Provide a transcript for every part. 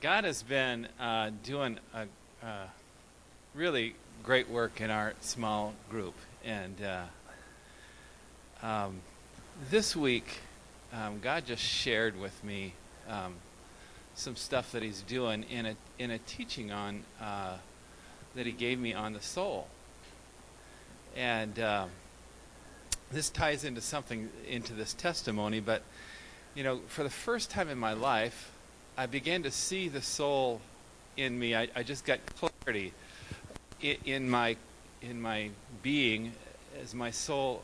God has been doing a really great work in our small group. And this week, God just shared with me some stuff that He's doing in a teaching on that He gave me on the soul. And this ties into this testimony, but for the first time in my life, I began to see the soul in me. I just got clarity in my being as my soul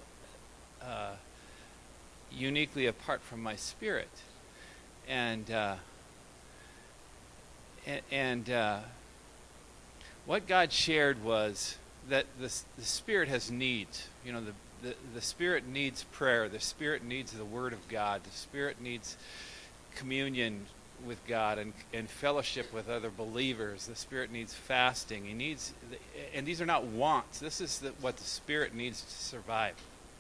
uniquely apart from my spirit. And what God shared was that the spirit has needs. The spirit needs prayer. The spirit needs the Word of God. The spirit needs communion with God and fellowship with other believers. The spirit needs fasting. And these are not wants. This is what the spirit needs to survive.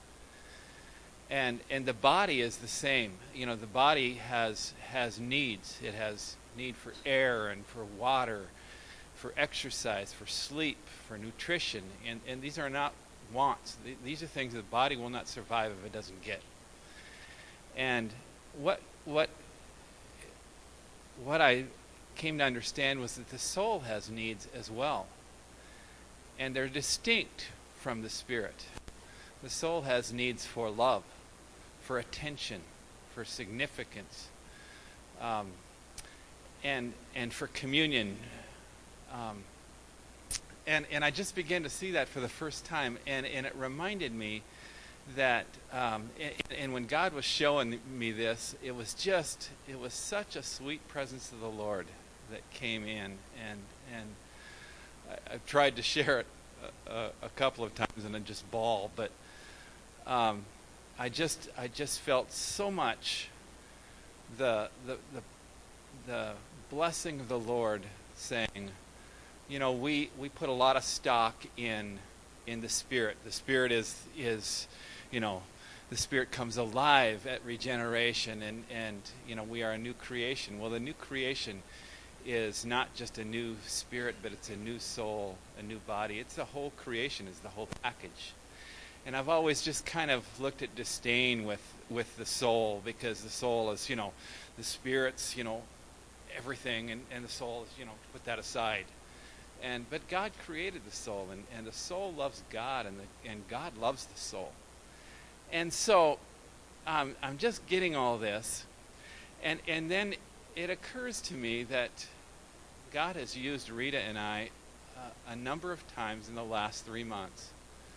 And the body is the same. The body has needs. It has need for air and for water, for exercise, for sleep, for nutrition. And these are not wants. These are things the body will not survive if it doesn't get. And what I came to understand was that the soul has needs as well. And they're distinct from the spirit. The soul has needs for love, for attention, for significance, and for communion. And I just began to see that for the first time, and it reminded me that, and when God was showing me this, it was such a sweet presence of the Lord that came in, and I've tried to share it a couple of times and I just bawl, but I just felt so much the blessing of the Lord saying, we put a lot of stock in the Spirit. The Spirit is the Spirit comes alive at regeneration, and we are a new creation. Well, the new creation is not just a new spirit, but it's a new soul, a new body. It's the whole creation, it's the whole package. And I've always just kind of looked at disdain with the soul, because the soul is, the Spirit's, everything, and the soul is, put that aside. But God created the soul, and the soul loves God, and God loves the soul. And so I'm just getting all this, and then it occurs to me that God has used Rita and I a number of times in the last 3 months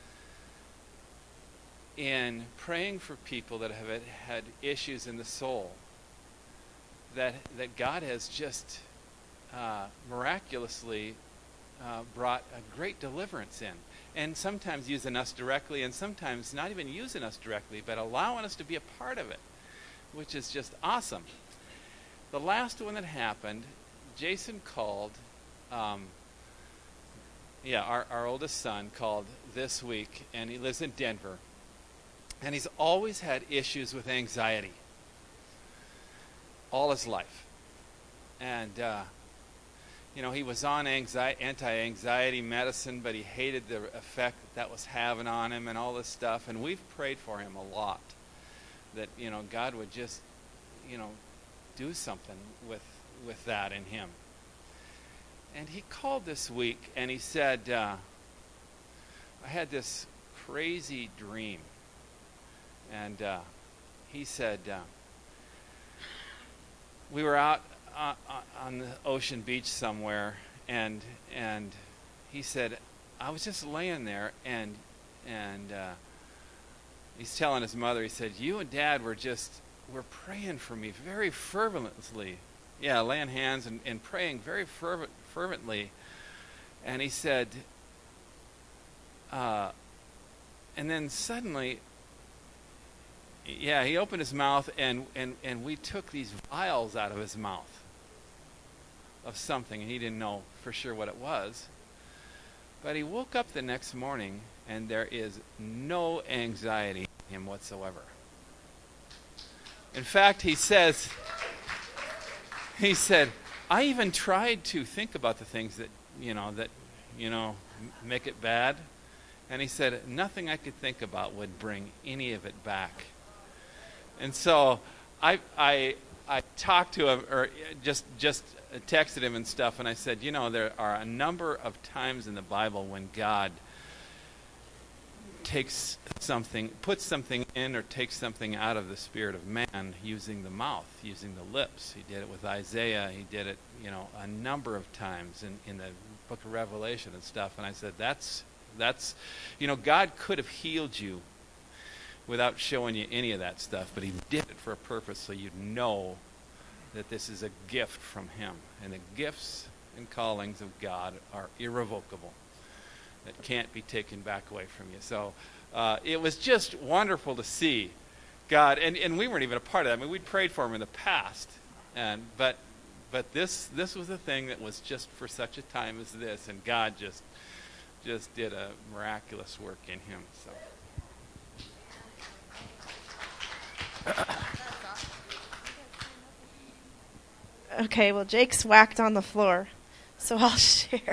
in praying for people that have had issues in the soul, that God has just miraculously brought a great deliverance in. And sometimes using us directly, and sometimes not even using us directly, but allowing us to be a part of it, which is just awesome. The last one that happened, Jason called, our oldest son called this week, and he lives in Denver. And he's always had issues with anxiety all his life. And he was on anti-anxiety medicine, but he hated the effect that was having on him and all this stuff. And we've prayed for him a lot, that God would just do something with that in him. And he called this week and he said, I had this crazy dream. And he said, we were out on the ocean beach somewhere, and he said, I was just laying there, and he's telling his mother, he said, you and Dad were praying for me very fervently. Yeah, laying hands and praying very fervently. And he said, and then suddenly, he opened his mouth, and we took these vials out of his mouth of something, and he didn't know for sure what it was. But he woke up the next morning, and there is no anxiety in him whatsoever. In fact, he said, I even tried to think about the things that make it bad. And he said, nothing I could think about would bring any of it back. And so I talked to him, or just texted him and stuff, and I said, there are a number of times in the Bible when God puts something in or takes something out of the spirit of man using the mouth, using the lips. He did it with Isaiah. He did it, a number of times in the book of Revelation and stuff. And I said, that's God could have healed you without showing you any of that stuff, but he did it for a purpose so you'd know that this is a gift from him. And the gifts and callings of God are irrevocable. That can't be taken back away from you. So it was just wonderful to see God, and we weren't even a part of that. I mean, we'd prayed for him in the past, but this was a thing that was just for such a time as this, and God just did a miraculous work in him. So. Okay, well, Jake's whacked on the floor, so I'll share.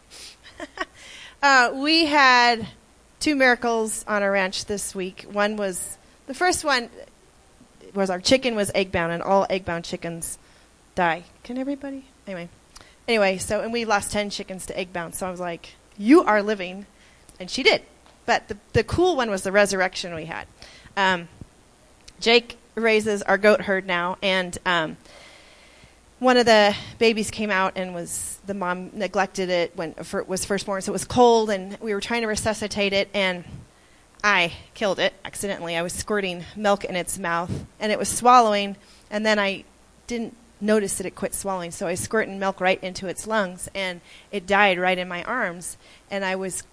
We had 2 miracles on our ranch this week. The first one was our chicken was egg-bound, and all egg-bound chickens die. Can everybody? Anyway, and we lost 10 chickens to egg-bound, so I was like, you are living, and she did. But the cool one was the resurrection we had. Jake raises our goat herd now, and one of the babies came out, and the mom neglected it when it was first born, so it was cold, and we were trying to resuscitate it, and I killed it accidentally. I was squirting milk in its mouth, and it was swallowing, and then I didn't notice that it quit swallowing, so I squirted milk right into its lungs, and it died right in my arms, and I was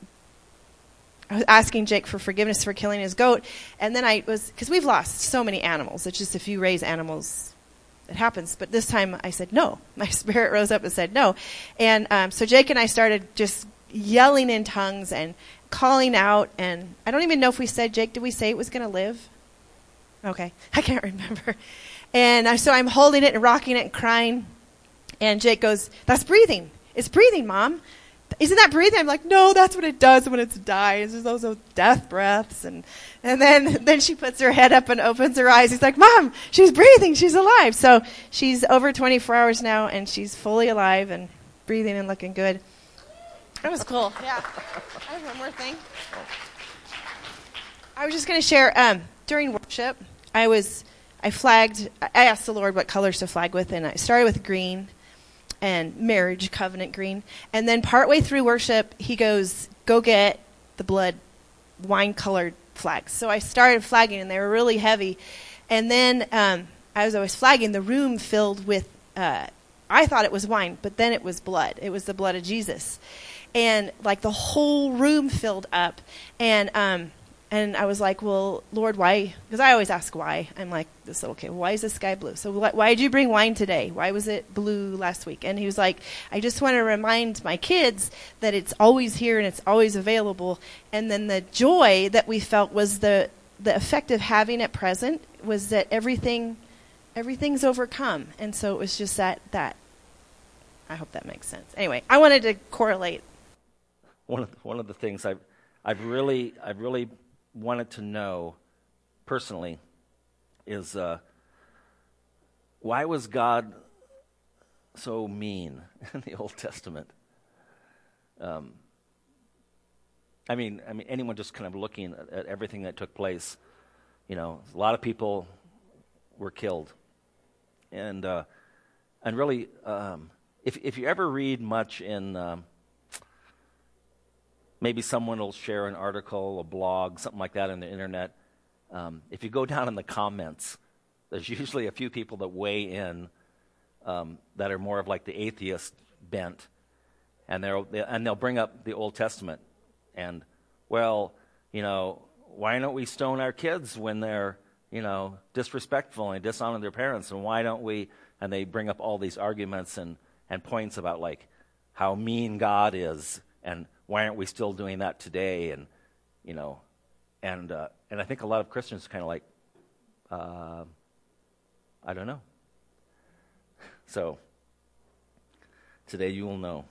asking Jake for forgiveness for killing his goat, and then because we've lost so many animals. It's just if you raise animals, it happens. But this time I said no. My spirit rose up and said no. And so Jake and I started just yelling in tongues and calling out, and I don't even know if we said, Jake, did we say it was going to live? Okay, I can't remember. And so I'm holding it and rocking it and crying, and Jake goes, that's breathing. It's breathing, Mom. Isn't that breathing? I'm like, no, that's what it does when it dies. There's those death breaths. And then she puts her head up and opens her eyes. He's like, Mom, she's breathing. She's alive. So she's over 24 hours now, and she's fully alive and breathing and looking good. That was cool. Yeah. I have one more thing. I was just going to share, during worship, I asked the Lord what colors to flag with, and I started with green and marriage covenant green. And then partway through worship, he goes, go get the blood wine-colored flags. So I started flagging, and they were really heavy. And then as I was flagging, the room filled with, I thought it was wine, but then it was blood. It was the blood of Jesus. And like the whole room filled up. And I was like, well, Lord, why? Because I always ask why. I'm like, this little kid, why is the sky blue? So why did you bring wine today? Why was it blue last week? And he was like, I just want to remind my kids that it's always here and it's always available. And then the joy that we felt was the effect of having it present was that everything's overcome. And so it was just that. I hope that makes sense. Anyway, I wanted to correlate. One of the things I've really wanted to know personally is why was God so mean in the Old Testament? I mean, anyone just kind of looking at everything that took place, a lot of people were killed, and really, if you ever read much in maybe someone will share an article, a blog, something like that on the internet. If you go down in the comments, there's usually a few people that weigh in that are more of like the atheist bent, and they'll bring up the Old Testament, and why don't we stone our kids when they're disrespectful and dishonor their parents, and why don't we? And they bring up all these arguments and points about like how mean God is, and why aren't we still doing that today? And and I think a lot of Christians kind of like, I don't know. So Today you will know.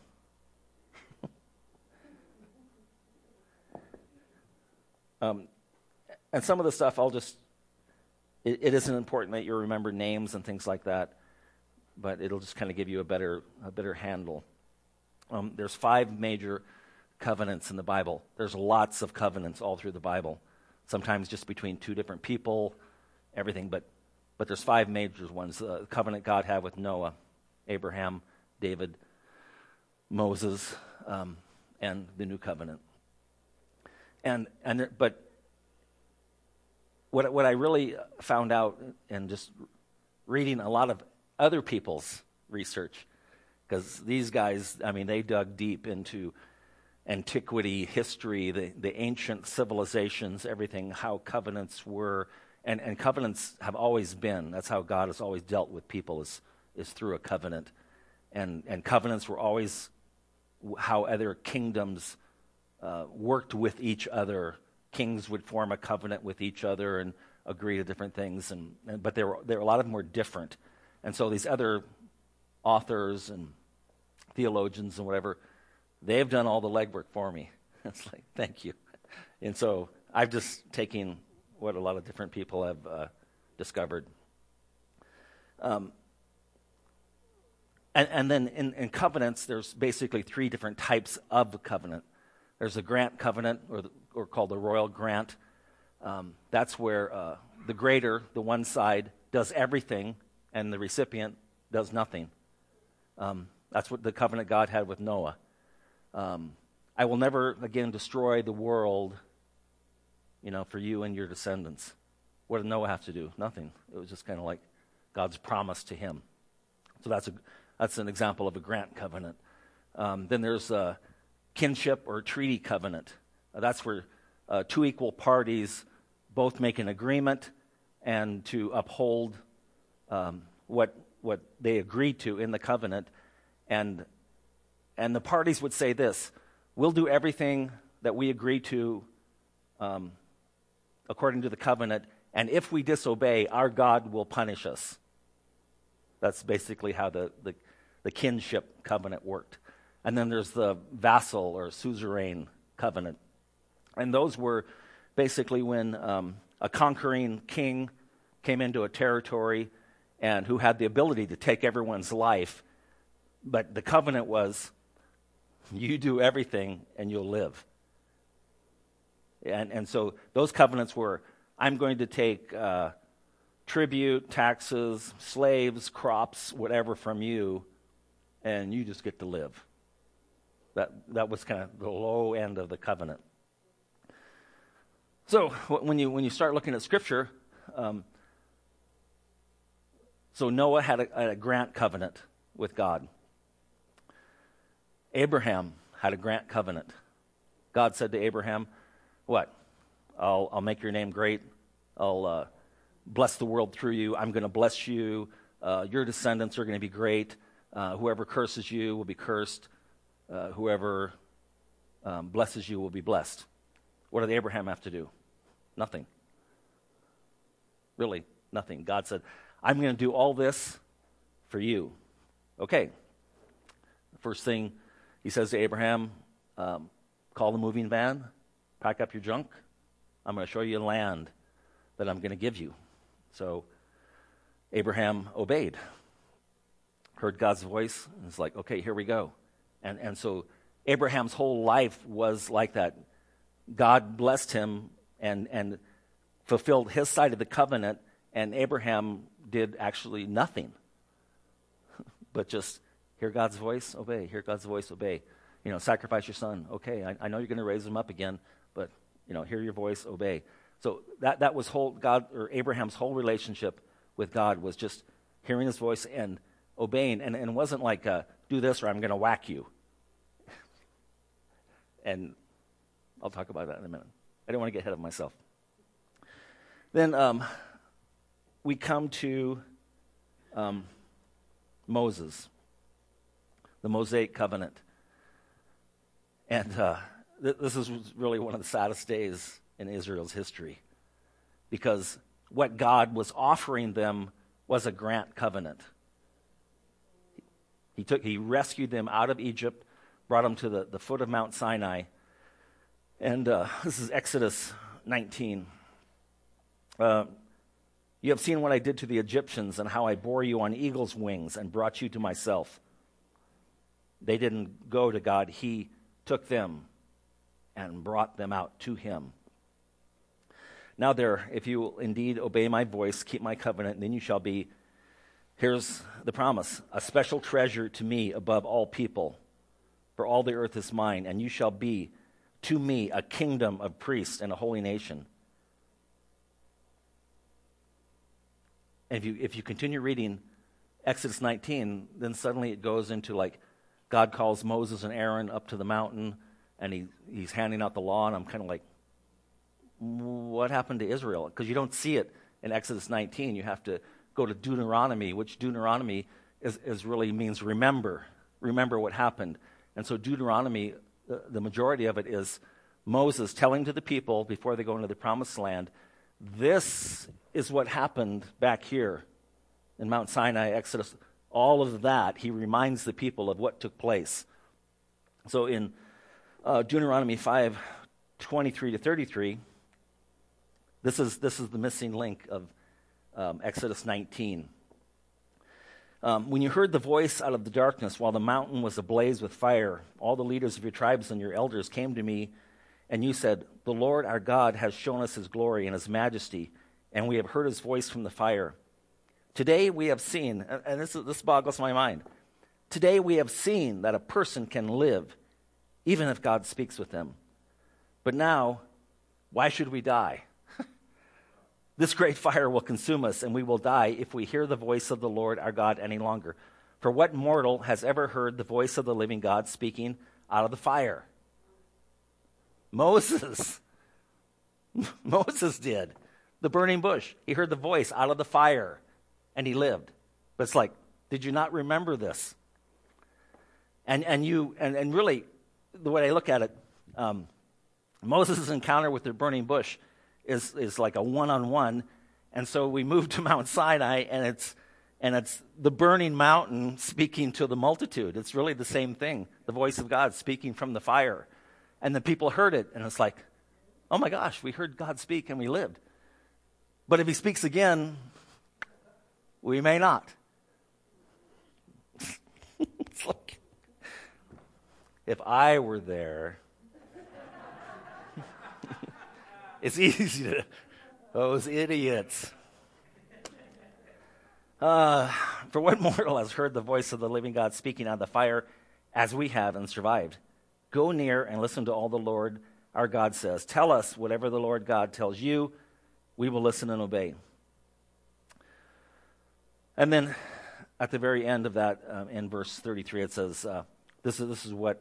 And some of the stuff it isn't important that you remember names and things like that, but it'll just kind of give you a better handle. There's 5 major covenants in the Bible. There's lots of covenants all through the Bible, sometimes just between 2 different people, everything, but there's 5 major ones. The covenant God had with Noah, Abraham, David, Moses, and the new covenant. But what I really found out in just reading a lot of other people's research, because these guys, I mean, they dug deep into antiquity, history, the ancient civilizations, everything, how covenants were, and covenants have always been. That's how God has always dealt with people, is through a covenant. And covenants were always how other kingdoms worked with each other. Kings would form a covenant with each other and agree to different things, but there were a lot of them were different. And so these other authors and theologians and whatever, they've done all the legwork for me. It's like, thank you. And so I've just taken what a lot of different people have discovered. And then in covenants, there's basically 3 different types of covenant. There's a grant covenant, or called the royal grant. That's where the greater, the one side, does everything, and the recipient does nothing. That's what the covenant God had with Noah. I will never again destroy the world, for you and your descendants. What did Noah have to do? Nothing. It was just kind of like God's promise to him. So that's an example of a grant covenant. Then there's a kinship or treaty covenant. That's where 2 equal parties both make an agreement and to uphold what they agreed to in the covenant. And the parties would say this: we'll do everything that we agree to according to the covenant, and if we disobey, our God will punish us. That's basically how the kinship covenant worked. And then there's the vassal or suzerain covenant. And those were basically when a conquering king came into a territory and who had the ability to take everyone's life. But the covenant was, you do everything and you'll live. And so those covenants were, I'm going to take tribute, taxes, slaves, crops, whatever from you, and you just get to live. That was kind of the low end of the covenant. So when you start looking at Scripture, so Noah had a grant covenant with God. Abraham had a grant covenant. God said to Abraham, what? I'll make your name great. I'll bless the world through you. I'm going to bless you. Your descendants are going to be great. Whoever curses you will be cursed. Whoever blesses you will be blessed. What did Abraham have to do? Nothing. Really, nothing. God said, I'm going to do all this for you. Okay. First thing he says to Abraham, call the moving van, pack up your junk. I'm going to show you a land that I'm going to give you. So Abraham obeyed, heard God's voice, and it's like, okay, here we go. And so Abraham's whole life was like that. God blessed him and fulfilled his side of the covenant, and Abraham did actually nothing but just hear God's voice, obey, hear God's voice, obey. Sacrifice your son. Okay, I know you're going to raise him up again, but, hear your voice, obey. So that was Abraham's whole relationship with God was just hearing his voice and obeying. And it wasn't like, do this or I'm going to whack you. And I'll talk about that in a minute. I don't want to get ahead of myself. Then we come to Moses, the Mosaic covenant. And this is really one of the saddest days in Israel's history, because what God was offering them was a grant covenant. He rescued them out of Egypt, brought them to the foot of Mount Sinai. And this is Exodus 19. You have seen what I did to the Egyptians and how I bore you on eagle's wings and brought you to myself. They didn't go to God. He took them and brought them out to him. Now there, if you will indeed obey my voice, keep my covenant, then you shall be, here's the promise, a special treasure to me above all people, for all the earth is mine, and you shall be to me a kingdom of priests and a holy nation. And if you continue reading Exodus 19, then suddenly it goes into like God calls Moses and Aaron up to the mountain, and he's handing out the law, and I'm kind of like, what happened to Israel? Because you don't see it in Exodus 19. You have to go to Deuteronomy, which Deuteronomy is really means remember what happened. And so Deuteronomy, the majority of it is Moses telling to the people before they go into the promised land, this is what happened back here in Mount Sinai, Exodus. All of that, he reminds the people of what took place. So in Deuteronomy 5:23-33, this is the missing link of Exodus 19. When you heard the voice out of the darkness while the mountain was ablaze with fire, all the leaders of your tribes and your elders came to me, and you said, the Lord our God has shown us his glory and his majesty, and we have heard his voice from the fire. Today we have seen, and this boggles my mind, today we have seen that a person can live even if God speaks with them. But now, why should we die? This great fire will consume us, and we will die if we hear the voice of the Lord our God any longer. For what mortal has ever heard the voice of the living God speaking out of the fire? Moses. Moses did. The burning bush. He heard the voice out of the fire, and he lived. But it's like, did you not remember this? And really, the way I look at it, Moses' encounter with the burning bush is like a one-on-one, and so we move to Mount Sinai, and it's the burning mountain speaking to the multitude. It's really the same thing, the voice of God speaking from the fire. And the people heard it, and it's like, oh my gosh, we heard God speak and we lived. But if he speaks again, we may not. It's like, if I were there, it's easy to, those idiots. For what mortal has heard the voice of the living God speaking out of the fire as we have and survived? Go near and listen to all the Lord our God says. Tell us whatever the Lord God tells you. We will listen and obey. And then at the very end of that, in verse 33, it says, this is what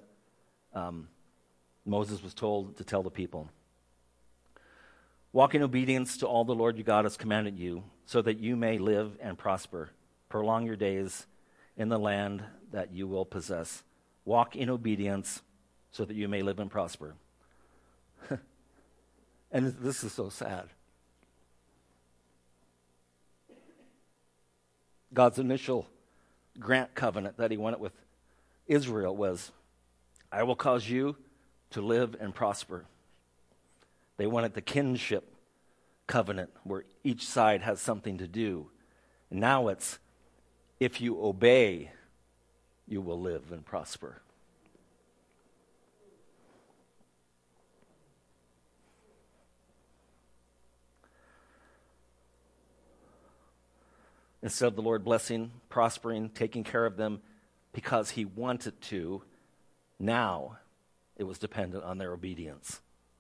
Moses was told to tell the people. Walk in obedience to all the Lord your God has commanded you, so that you may live and prosper. Prolong your days in the land that you will possess. Walk in obedience so that you may live and prosper. And this is so sad. God's initial grant covenant that he wanted with Israel was, I will cause you to live and prosper. They wanted the kinship covenant where each side has something to do. And now it's, if you obey, you will live and prosper. Instead of the Lord blessing, prospering, taking care of them because he wanted to, now it was dependent on their obedience.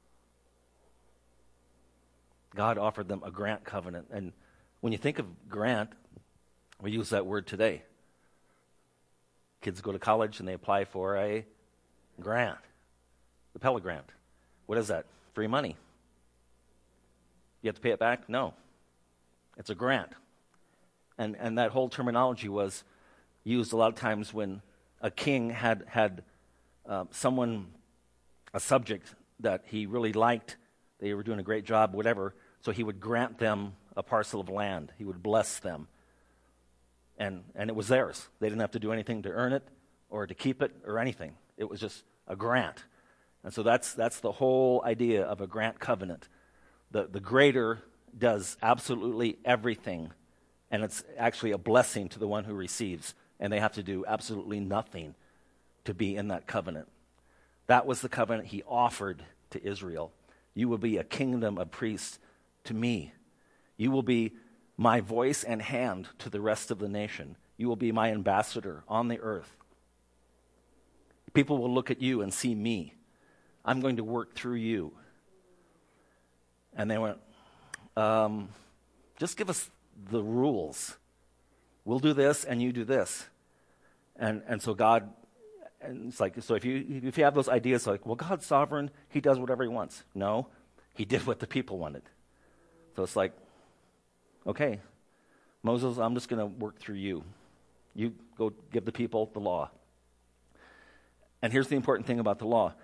God offered them a grant covenant. And when you think of grant, we use that word today. Kids go to college and they apply for a grant, the Pell Grant. What is that? Free money. You have to pay it back? No. It's a grant. And that whole terminology was used a lot of times when a king had someone, a subject that he really liked, they were doing a great job, whatever, so he would grant them a parcel of land. He would bless them. and it was theirs. They didn't have to do anything to earn it or to keep it or anything. It was just a grant. And so that's the whole idea of a grant covenant. The greater does absolutely everything, and it's actually a blessing to the one who receives, and they have to do absolutely nothing to be in that covenant. That was the covenant he offered to Israel. You will be a kingdom of priests to me. You will be my voice and hand to the rest of the nation. You will be my ambassador on the earth. People will look at you and see me. I'm going to work through you. And they went, just give us the rules. We'll do this and you do this. And so God, and it's like, so if you have those ideas like, well, God's sovereign, he does whatever he wants. No, he did what the people wanted. So it's like, okay, Moses, I'm just going to work through you. You go give the people the law. And here's the important thing about the law.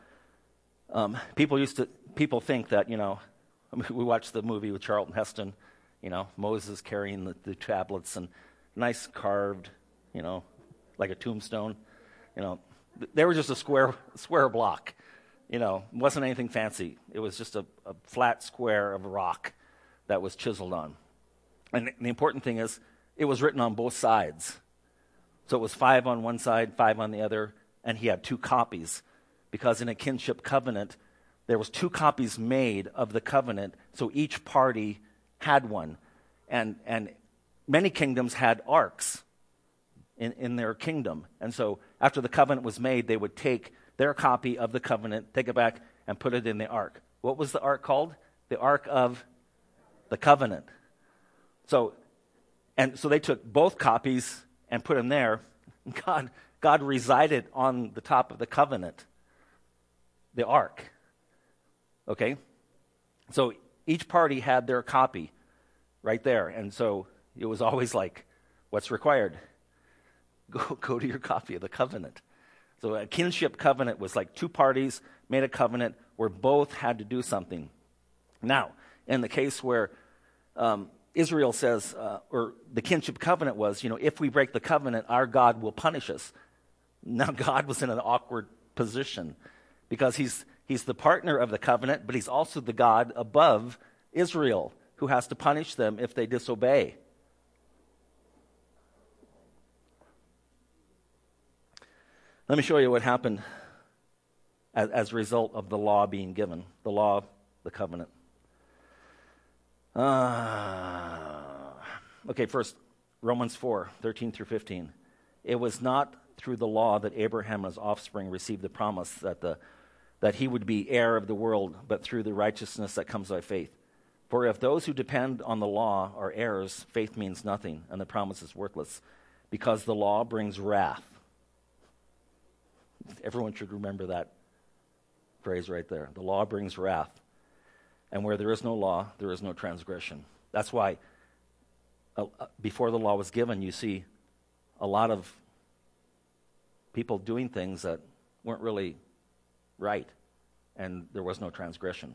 People think that, we watched the movie with Charlton Heston, Moses carrying the tablets and nice carved, like a tombstone. They were just a square block. It wasn't anything fancy. It was just a flat square of rock that was chiseled on. And the important thing is, it was written on both sides. So it was 5 on one side, 5 on the other, and he had 2 copies. Because in a kinship covenant, there was 2 copies made of the covenant, so each party had one. And many kingdoms had arks in their kingdom. And so after the covenant was made, they would take their copy of the covenant, take it back, and put it in the ark. What was the ark called? The Ark of the Covenant. So they took both copies and put them there. God resided on the top of the covenant, the ark. Okay? So each party had their copy right there. And so it was always like, what's required? Go to your copy of the covenant. So a kinship covenant was like 2 parties made a covenant where both had to do something. Now, in the case where Israel says, or the kinship covenant was, if we break the covenant, our God will punish us. Now God was in an awkward position because he's the partner of the covenant, but he's also the God above Israel who has to punish them if they disobey. Let me show you what happened as a result of the law being given, the law, the covenant. Okay, first, Romans 4:13 through 15. It was not through the law that Abraham and his offspring received the promise that he would be heir of the world, but through the righteousness that comes by faith. For if those who depend on the law are heirs, faith means nothing, and the promise is worthless, because the law brings wrath. Everyone should remember that phrase right there. The law brings wrath. And where there is no law, there is no transgression. That's why before the law was given, you see a lot of people doing things that weren't really right, and there was no transgression.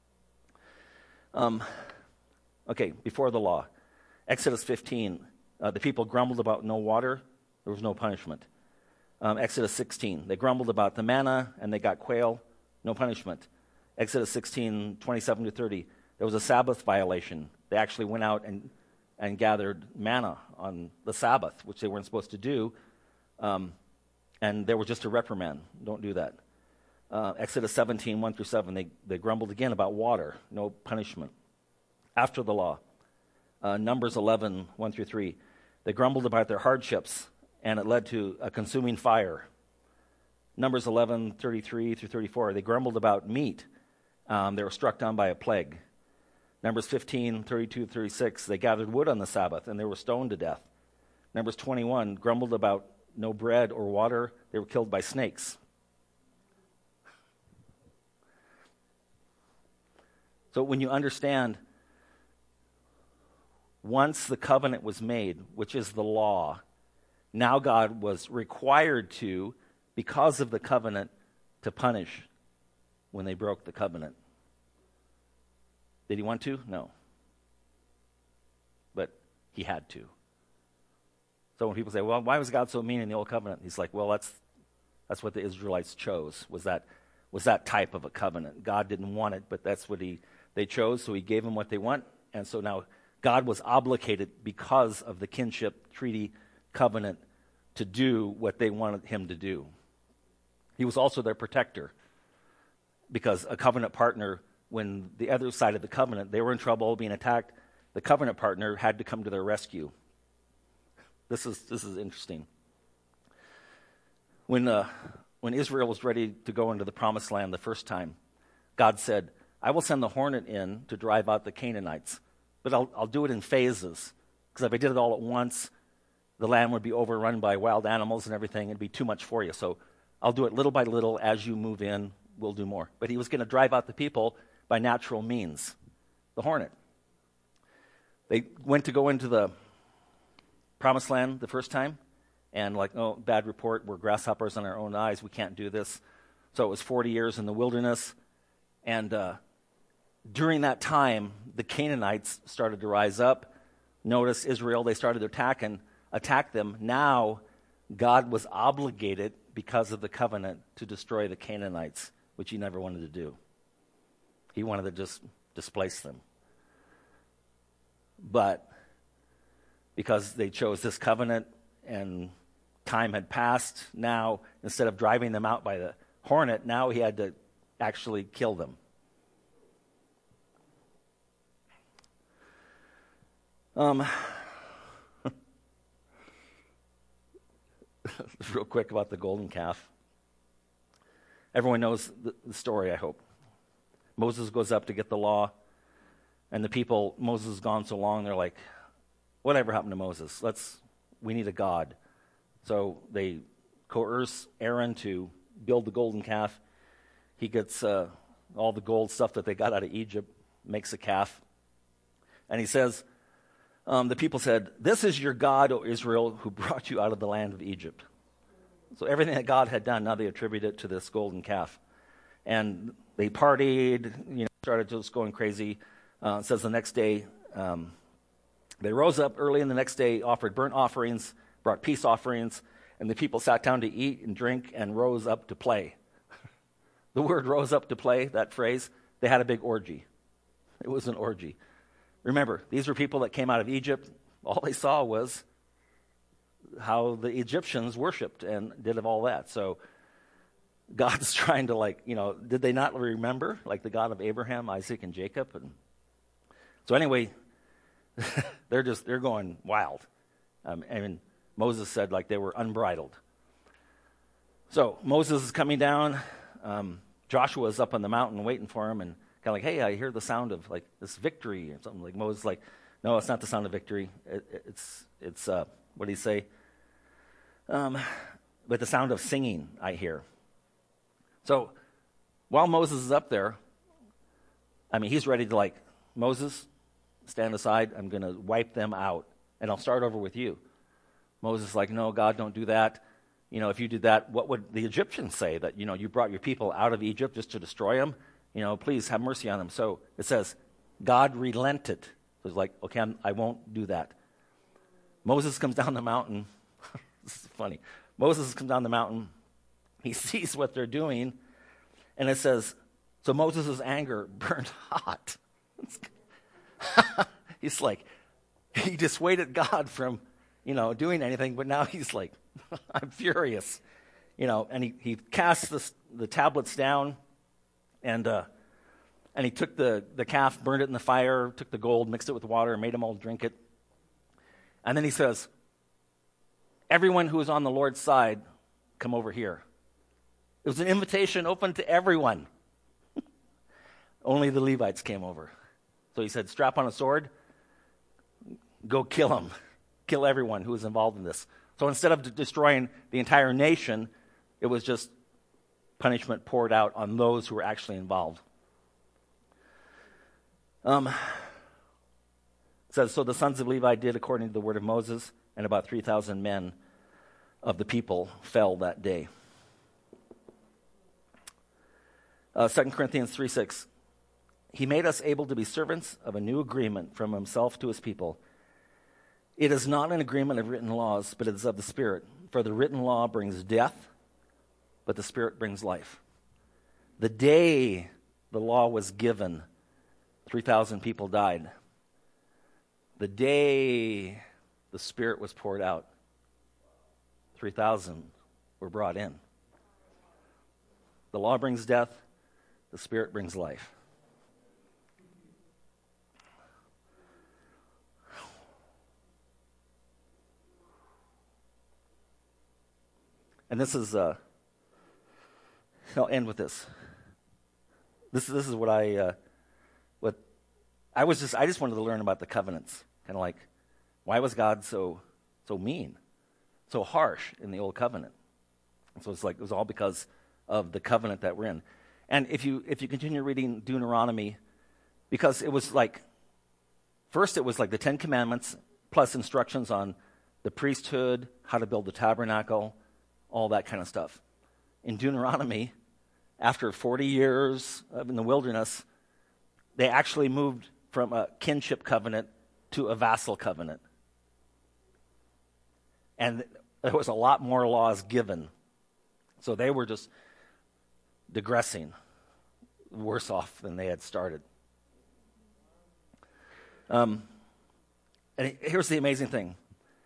Okay, before the law, Exodus 15, the people grumbled about no water, there was no punishment. Exodus 16, they grumbled about the manna, and they got quail, no punishment. Exodus 16, 27 to 30, there was a Sabbath violation. They actually went out and gathered manna on the Sabbath, which they weren't supposed to do, and there was just a reprimand. Don't do that. Exodus 17, 1 through 7, they grumbled again about water, no punishment. After the law, Numbers 11, 1 through 3, they grumbled about their hardships, and it led to a consuming fire. Numbers 11, 33 through 34, they grumbled about meat. They were struck down by a plague. Numbers 15, 32 through 36, they gathered wood on the Sabbath, and they were stoned to death. Numbers 21, grumbled about no bread or water. They were killed by snakes. So when you understand, once the covenant was made, which is the law, now God was required to, because of the covenant, to punish when they broke the covenant. Did he want to? No. But he had to. So when people say, well, why was God so mean in the Old Covenant? He's like, well, that's what the Israelites chose, was that type of a covenant. God didn't want it, but that's what they chose, so he gave them what they want. And so now God was obligated because of the kinship treaty covenant to do what they wanted him to do. He was also their protector, because a covenant partner, when the other side of the covenant, they were in trouble, being attacked, the covenant partner had to come to their rescue. This is interesting. When Israel was ready to go into the promised land the first time, God said, I will send the hornet in to drive out the Canaanites, but I'll do it in phases, because if I did it all at once, the land would be overrun by wild animals and everything. It'd be too much for you. So I'll do it little by little. As you move in, we'll do more. But he was going to drive out the people by natural means, the hornet. They went to go into the promised land the first time, and like, oh, bad report, we're grasshoppers in our own eyes, we can't do this. So it was 40 years in the wilderness, and during that time, the Canaanites started to rise up. Notice Israel, they started to attack them. Now, God was obligated, because of the covenant, to destroy the Canaanites, which he never wanted to do. He wanted to just displace them. But because they chose this covenant and time had passed, now, instead of driving them out by the hornet, now he had to actually kill them. Real quick about the golden calf. Everyone knows the story, I hope. Moses goes up to get the law, and the people, Moses has gone so long, they're like, whatever happened to Moses? We need a God. So they coerce Aaron to build the golden calf. He gets all the gold stuff that they got out of Egypt, makes a calf. And he says, the people said, this is your God, O Israel, who brought you out of the land of Egypt. So everything that God had done, now they attribute it to this golden calf. And they partied, started just going crazy. It says the next day, they rose up early in the next day, offered burnt offerings, brought peace offerings, and the people sat down to eat and drink and rose up to play. The word rose up to play, that phrase, they had a big orgy. It was an orgy. Remember, these were people that came out of Egypt. All they saw was how the Egyptians worshipped and did all that. So God's trying to did they not remember, the God of Abraham, Isaac, and Jacob? And so anyway, they're going wild. And Moses said they were unbridled. So Moses is coming down. Joshua is up on the mountain waiting for him, and kind of hey, I hear the sound of this victory or something. Moses no, it's not the sound of victory. It's what did he say? But the sound of singing I hear. So while Moses is up there, he's ready to Moses, stand aside. I'm going to wipe them out, and I'll start over with you. Moses is no, God, don't do that. If you did that, what would the Egyptians say? That, you brought your people out of Egypt just to destroy them? Please have mercy on them. So it says, God relented. So it's okay, I won't do that. Moses comes down the mountain. This is funny. Moses comes down the mountain. He sees what they're doing. And it says, so Moses' anger burned hot. He's he dissuaded God from, doing anything. But now he's I'm furious. And he casts the tablets down. And he took the calf, burned it in the fire, took the gold, mixed it with water, and made them all drink it. And then he says, everyone who is on the Lord's side, come over here. It was an invitation open to everyone. Only the Levites came over. So he said, strap on a sword, go kill them. Kill everyone who was involved in this. So instead of destroying the entire nation, it was just punishment poured out on those who were actually involved. It says, so the sons of Levi did according to the word of Moses, and about 3,000 men of the people fell that day. 2 Corinthians 3:6. He made us able to be servants of a new agreement from himself to his people, It is not an agreement of written laws, but it is of the Spirit. For the written law brings death, but the Spirit brings life. The day the law was given, 3,000 people died. The day the Spirit was poured out, 3,000 were brought in. The law brings death, the Spirit brings life. And this is, I'll end with this. This is what I just wanted to learn about the covenants. Kind of like, why was God so mean, so harsh in the old covenant? And so it's like it was all because of the covenant that we're in. And if you continue reading Deuteronomy, because it was like, first it was like the Ten Commandments plus instructions on the priesthood, how to build the tabernacle, all that kind of stuff. In Deuteronomy, after 40 years in the wilderness, they actually moved from a kinship covenant to a vassal covenant. And there was a lot more laws given. So they were just digressing, worse off than they had started. And here's the amazing thing.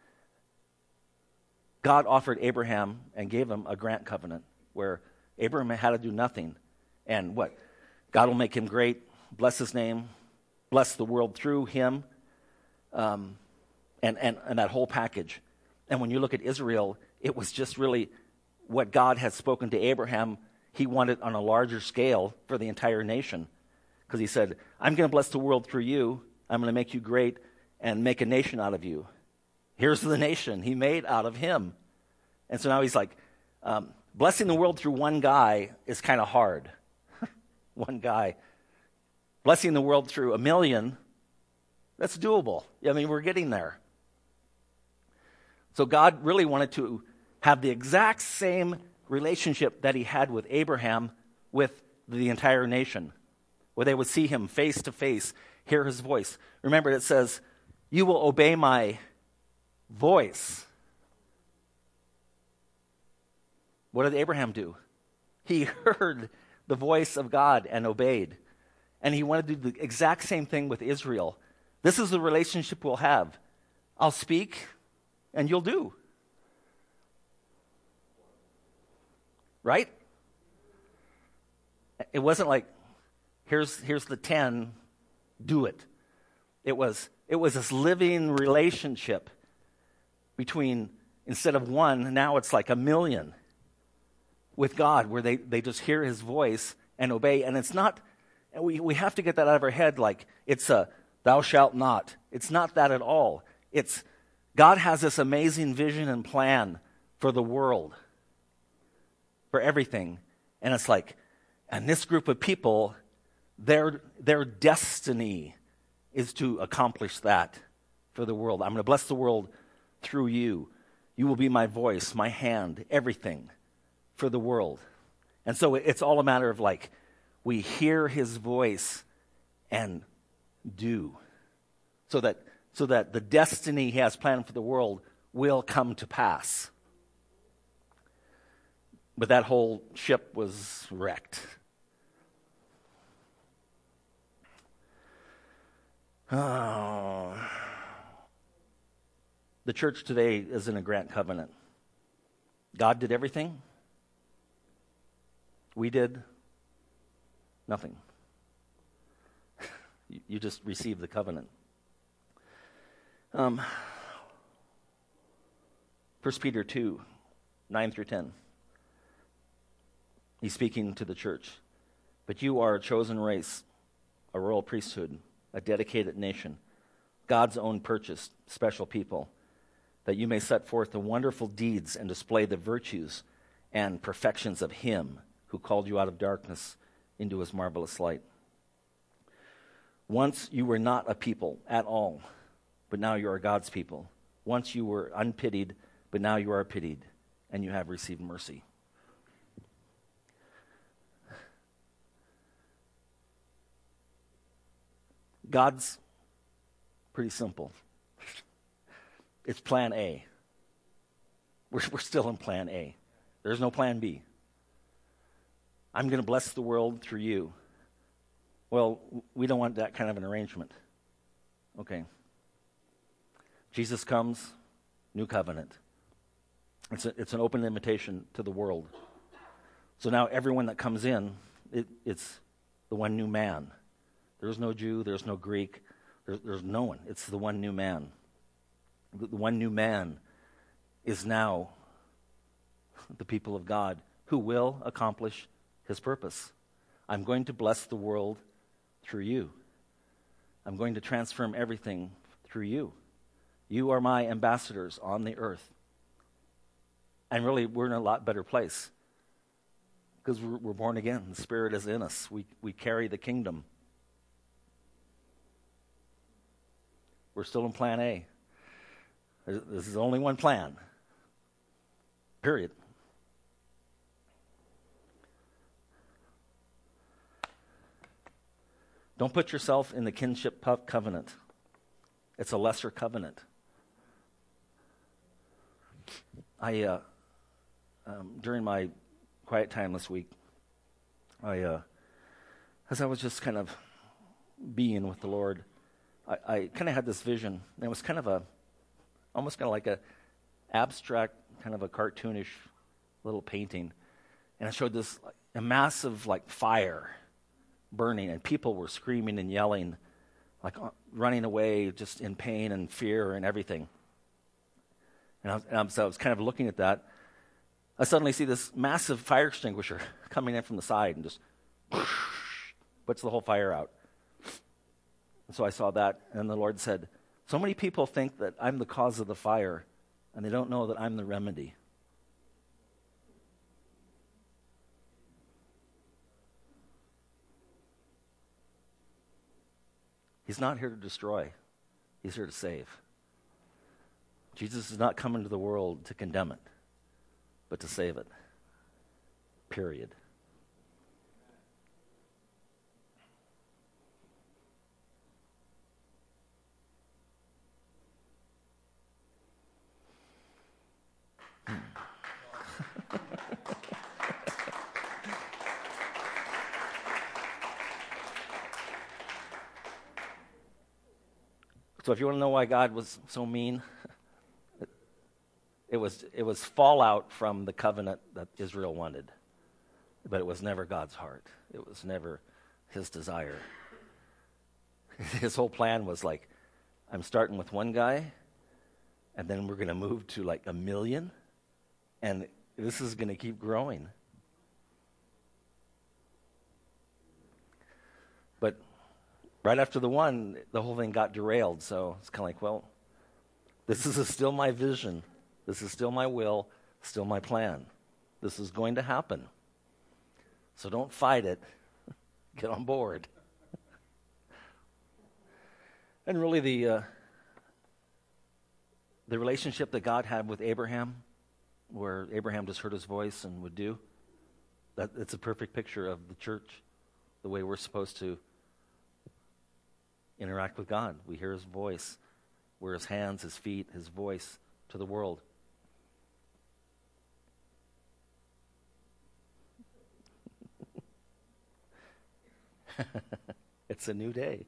God offered Abraham and gave him a grant covenant where Abraham had to do nothing. And what? God will make him great, bless his name, bless the world through him, and that whole package. And when you look at Israel, it was just really what God had spoken to Abraham. He wanted on a larger scale for the entire nation. Because he said, I'm going to bless the world through you. I'm going to make you great and make a nation out of you. Here's the nation he made out of him. And so now he's like, blessing the world through one guy is kind of hard. One guy. Blessing the world through 1 million, that's doable. I mean, we're getting there. So God really wanted to have the exact same relationship that he had with Abraham with the entire nation, where they would see him face to face, hear his voice. Remember, it says, you will obey my voice. What did Abraham do? He heard the voice of God and obeyed. And he wanted to do the exact same thing with Israel. This is the relationship we'll have. I'll speak, and you'll do. Right? It wasn't like, here's the 10, do it. It was this living relationship between, instead of one, now it's like 1 million with God, where they just hear his voice and obey. And it's not, we have to get that out of our head, like it's a thou shalt not. It's not that at all. It's God has this amazing vision and plan for the world, for everything. And it's like, and this group of people, their destiny is to accomplish that for the world. I'm going to bless the world through you. You will be my voice, my hand, everything for the world. And so it's all a matter of like, we hear his voice and do. So that the destiny he has planned for the world will come to pass. But that whole ship was wrecked. Oh. The church today is in a grant covenant. God did everything. We did nothing. You just received the covenant. 1 Peter 2, 9 through 10. He's speaking to the church. But you are a chosen race, a royal priesthood, a dedicated nation, God's own purchased special people, that you may set forth the wonderful deeds and display the virtues and perfections of him who called you out of darkness into his marvelous light. Once you were not a people at all, but now you are God's people. Once you were unpitied, but now you are pitied, and you have received mercy. God's pretty simple. It's plan A. We're still in plan A. There's no plan B. I'm going to bless the world through you. Well, we don't want that kind of an arrangement. Okay. Jesus comes, new covenant. It's an open invitation to the world. So now everyone that comes in, it's the one new man. There's no Jew, there's no Greek, there's no one. It's the one new man. The one new man is now the people of God who will accomplish his purpose. I'm going to bless the world through you. I'm going to transform everything through you. You are my ambassadors on the earth. And really, we're in a lot better place because we're born again. The Spirit is in us. We carry the kingdom. We're still in plan A. This is only one plan. Period. Don't put yourself in the kinship covenant. It's a lesser covenant. During my quiet time this week, as I was just kind of being with the Lord, I kind of had this vision. And it was kind of almost kind of like a abstract, kind of a cartoonish little painting. And it showed this a massive fire burning, and people were screaming and yelling, running away just in pain and fear and everything. And so I was kind of looking at that. I suddenly see this massive fire extinguisher coming in from the side and just puts the whole fire out. And so I saw that, and the Lord said, so many people think that I'm the cause of the fire, and they don't know that I'm the remedy. He's not here to destroy. He's here to save. Jesus is not coming to the world to condemn it, but to save it. Period. So if you want to know why God was so mean, it was fallout from the covenant that Israel wanted. But it was never God's heart. It was never his desire. His whole plan was I'm starting with one guy, and then we're going to move to 1 million, and this is going to keep growing. But right after the one, the whole thing got derailed. So it's kind of this is still my vision. This is still my will, still my plan. This is going to happen. So don't fight it. Get on board. And really the relationship that God had with Abraham, where Abraham just heard his voice and would do, it's a perfect picture of the church, the way we're supposed to interact with God. We hear his voice. We're his hands, his feet, his voice to the world. It's a new day.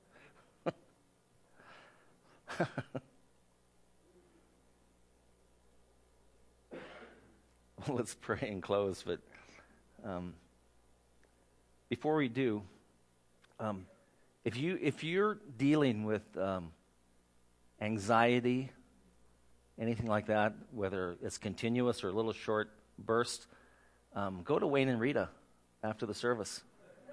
Well, let's pray and close. But before we do, if you're dealing with anxiety, anything like that, whether it's continuous or a little short burst, go to Wayne and Rita after the service.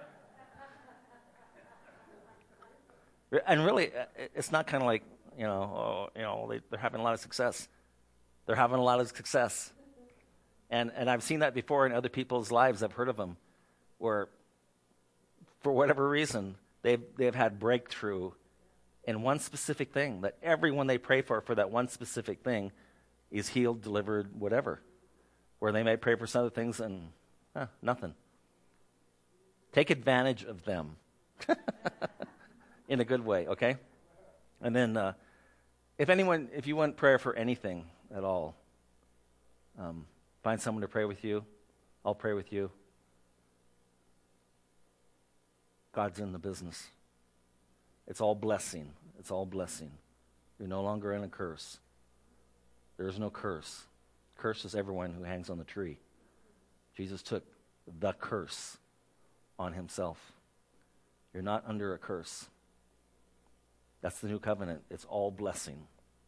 And really, it's not kind of they're having a lot of success. They're having a lot of success. And I've seen that before in other people's lives. I've heard of them where, for whatever reason, they've had breakthrough in one specific thing, that everyone they pray for that one specific thing is healed, delivered, whatever. Where they may pray for some other things and nothing. Take advantage of them in a good way, okay? And then If you want prayer for anything at all, find someone to pray with you. I'll pray with you. God's in the business. It's all blessing. It's all blessing. You're no longer in a curse. There is no curse. Curse is everyone who hangs on the tree. Jesus took the curse on himself. You're not under a curse. That's the new covenant. It's all blessing.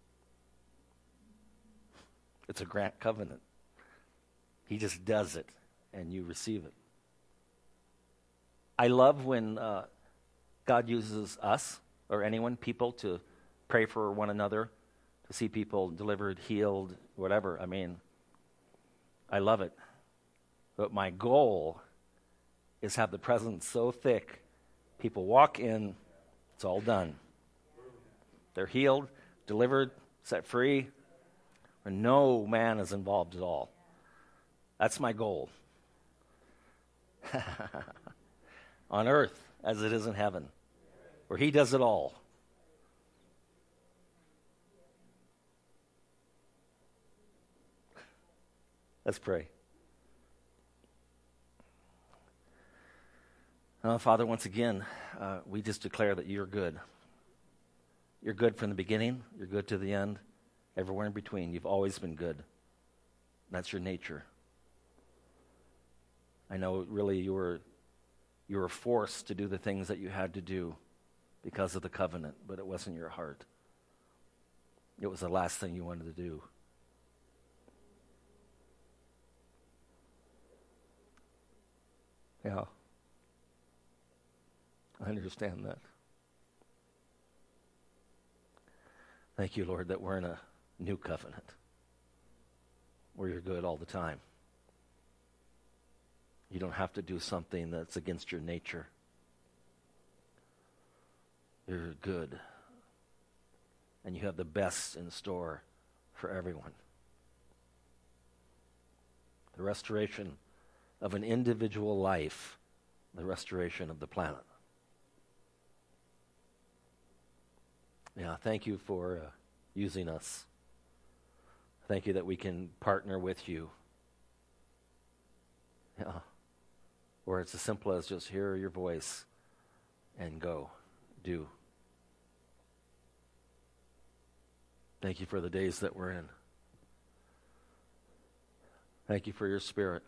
It's a grant covenant. He just does it, and you receive it. I love when God uses us, or anyone, people, to pray for one another, to see people delivered, healed, whatever. I mean, I love it. But my goal is have the presence so thick, people walk in, it's all done. They're healed, delivered, set free, and no man is involved at all. That's my goal. On earth as it is in heaven, where he does it all. Let's pray. Father, once again, we just declare that you're good. You're good from the beginning. You're good to the end. Everywhere in between. You've always been good. That's your nature. I know really you were forced to do the things that you had to do because of the covenant, but it wasn't your heart. It was the last thing you wanted to do. Yeah. I understand that. Thank you, Lord, that we're in a new covenant where you're good all the time. You don't have to do something that's against your nature. You're good. And you have the best in store for everyone. The restoration of an individual life, the restoration of the planet. Yeah, thank you for using us. Thank you that we can partner with you. Yeah. Or it's as simple as just hear your voice and go, do. Thank you for the days that we're in. Thank you for your Spirit.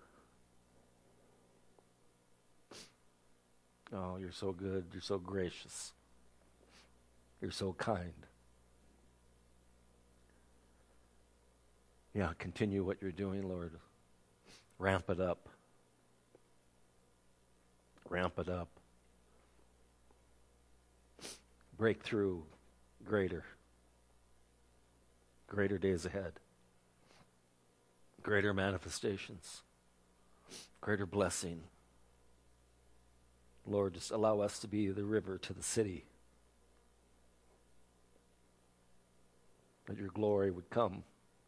Oh, you're so good. You're so gracious. You're so kind. Yeah, continue what you're doing, Lord. Ramp it up. Ramp it up. Breakthrough greater. Greater days ahead. Greater manifestations. Greater blessing. Lord, just allow us to be the river to the city. That your glory would come.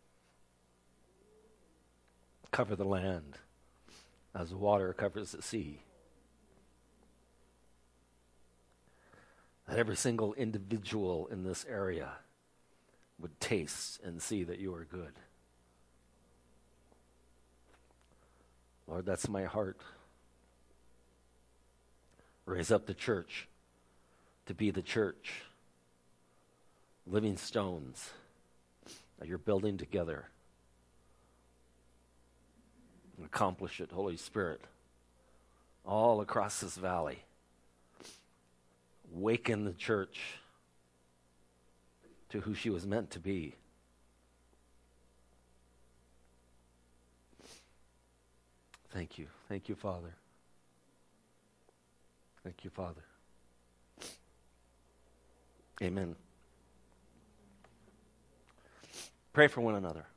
Cover the land as water covers the sea. That every single individual in this area would taste and see that you are good. Lord, that's my heart. Raise up the church to be the church. Living stones that you're building together. And accomplish it, Holy Spirit, all across this valley. Waken the church to who she was meant to be. Thank you. Thank you, Father. Thank you, Father. Amen. Pray for one another.